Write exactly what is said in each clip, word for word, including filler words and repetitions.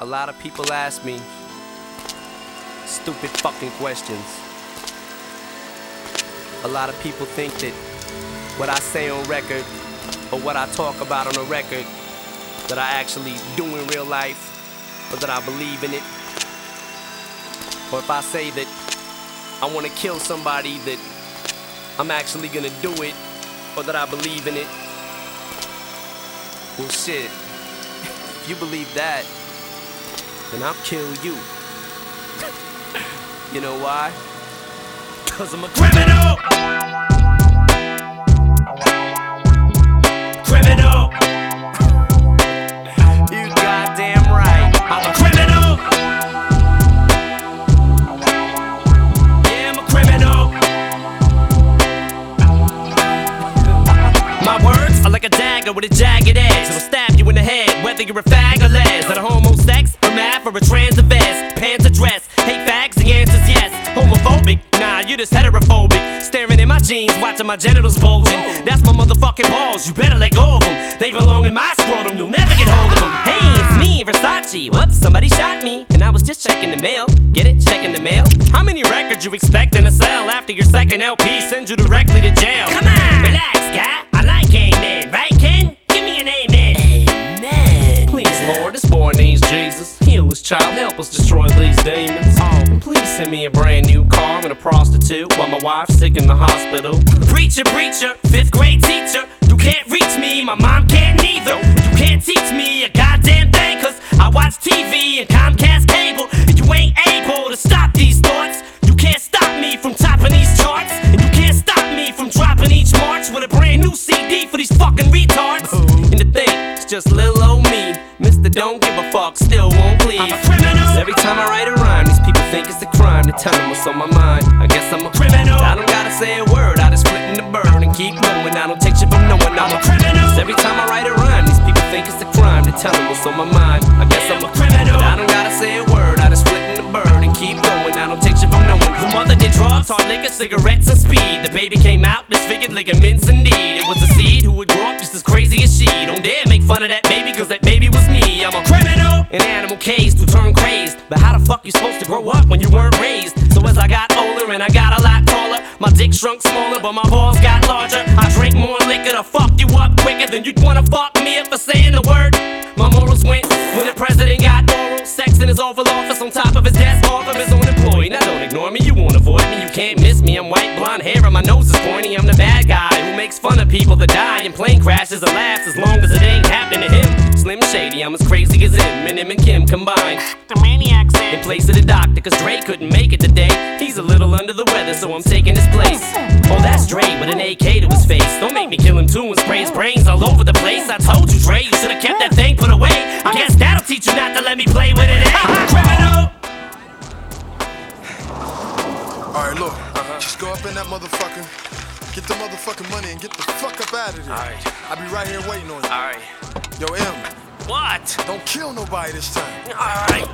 A lot of people ask me stupid fucking questions. A lot of people think that what I say on record or what I talk about on a record that I actually do in real life, or that I believe in it. Or if I say that I want to kill somebody, that I'm actually gonna do it, or that I believe in it. Well, shit, if you believe that, then I'll kill you. You know why? 'Cause I'm a criminal! Criminal! You goddamn right, I'm a criminal! Yeah, I'm a criminal! My words are like a dagger with a jagged edge. It'll stab you in the head, whether you're a fag or les. That a homo sex, a math, or a trans vest. Pants or dress, hate fags, the answer's yes. Homophobic, nah, you just heterophobic. Staring in my jeans, watching my genitals bulging. That's my motherfucking balls, you better let go of them. They belong in my scrotum, you'll never get hold of them. Hey, it's me, Versace. Whoops, somebody shot me, and I was just checking the mail. Get it? Checking the mail? How many records you expecting to sell after your second L P sends you directly to jail? Come on, relax, guy. I like amen, right, Ken? Give me an amen. Amen. Please, Lord, this boy needs Jesus. Heal his child, help us destroy these demons. Oh, please send me a brand new car and a prostitute while my wife's sick in the hospital. Preacher, preacher, fifth grade teacher. You can't reach me, my mom can't neither. You can't teach me a goddamn thing, 'cause I watch T V and Comcast cable, and you ain't able to stop these thoughts. You can't stop me from topping these charts, and you can't stop me from dropping each March with a brand new C D for these fucking retards. And the thing, it's just little old me, Mister Don't Give a Fuck, still won't please. I'm a criminal. Every time I write a rhyme, these people think it's a crime to tell them what's on my mind. I guess I'm a criminal. I don't gotta say a word, I just flip in the bird and keep going. I don't take shit from no one, I'm a criminal. Every time I write a rhyme, these people think it's a crime to tell them what's on my mind. I guess I'm a criminal. I don't gotta say a word, I just flip in the bird and keep going. I don't take shit from no one. The mother did drugs, hard liquor, cigarettes, and speed. The baby came out, disfigured ligaments and need. It was a seed who would grow up just as crazy as she. Don't dare make fun of that baby, 'cause that baby was me. I'm a criminal, an animal caged to turn crazed. But how the fuck you supposed to grow up when you weren't raised? So as I got older and I got a lot taller, my dick shrunk smaller, but my balls got larger. I drink more liquor to fuck you up quicker than you'd wanna fuck me up for saying the word. My morals went when the president got oral sex in his Oval Office on top of his desk, off of his own employee. Now don't ignore me, you won't avoid me, you can't miss me. I'm white, blonde hair, and my nose is pointy. I'm the bad guy who makes fun of people that die in plane crashes and laughs as long as it ain't happening to him. Slim Shady, I'm as crazy as him, and him and Kim combined. The maniac's in. In place of the doctor, 'cause Dre couldn't make it today. He's a little under the weather, so I'm taking his place. Oh, that's Dre with an A K to his face. Don't make me kill him too and spray his brains all over the place. I told you, Dre, you should've kept that thing put away. I guess that'll teach you not to let me play with it, eh? Criminal! Alright, look, uh-huh. Just go up in that motherfucker, get the motherfucking money, and get the fuck up out of there. Alright. I'll be right here waiting on you. Alright. Yo, M, What? don't kill nobody this time. Alright.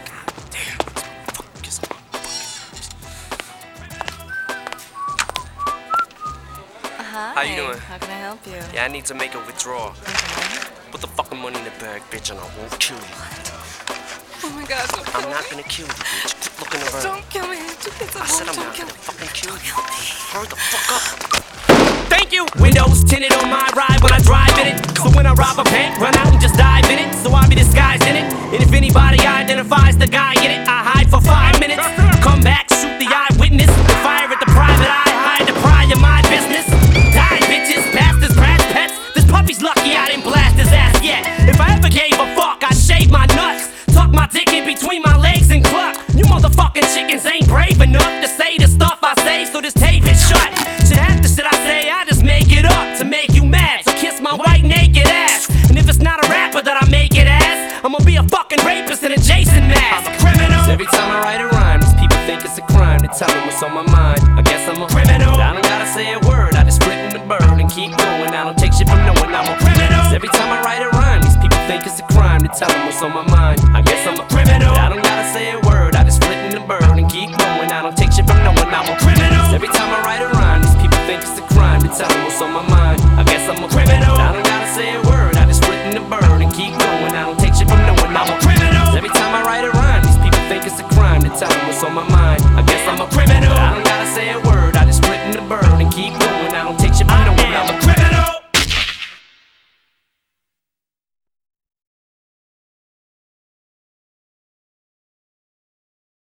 Hi. How you doing? How can I help you? Yeah, I need to make a withdrawal. Put the fucking money in the bag, bitch, and I won't kill you. Oh my God, don't kill I'm not me. gonna kill you, bitch. Keep looking around. Don't kill me. It's a I said I'm don't not kill gonna me. fucking kill you. Hurry the fuck up. Thank you! Windows tinted on my ride when I drive in it. So when I rob a bank, run out and just dive in it. So I'll be disguised in it. And if anybody identifies the guy in it, I hide for five minutes. Come back, shoot the eyewitness. Fire at the private eye, hide to pry of my business. Die, bitches, bastards, brats, pets. This puppy's lucky I didn't blast his ass yet. If I ever gave a fuck, I'd shave my nuts. Tuck my dick in between my legs and cluck. You motherfucking chickens ain't brave enough to say the stuff I say, so this tape is shut. Shit half the shit I say, I just make it up to make you mad. So kiss my white naked ass. And if it's not a rapper that I make it as, I'ma be a fucking rapist in a Jason mask. I'm a criminal. Every time I write a rhyme, these people think it's a crime to tell them what's on my mind. I guess I'm a criminal. I don't gotta say a word, I just flip in the bird and keep going. I don't take shit from no one, I'm a criminal. Every time I write a rhyme, these people think it's a crime to tell them what's on my mind. I guess I'm a criminal. I don't gotta say a word, I just flip in the bird and keep going. I don't take shit from no one, I'm a criminal. Every time I write a rhyme, these people think it's a crime to tell them what's on my mind. I guess I'm a criminal. I don't gotta say a word, I just flip in the bird and keep going. I don't take shit from no one, I'm a criminal. Every time tell them what's on my mind. I guess I'm a criminal. I don't gotta say a word, I just split in the bird and keep going. I don't take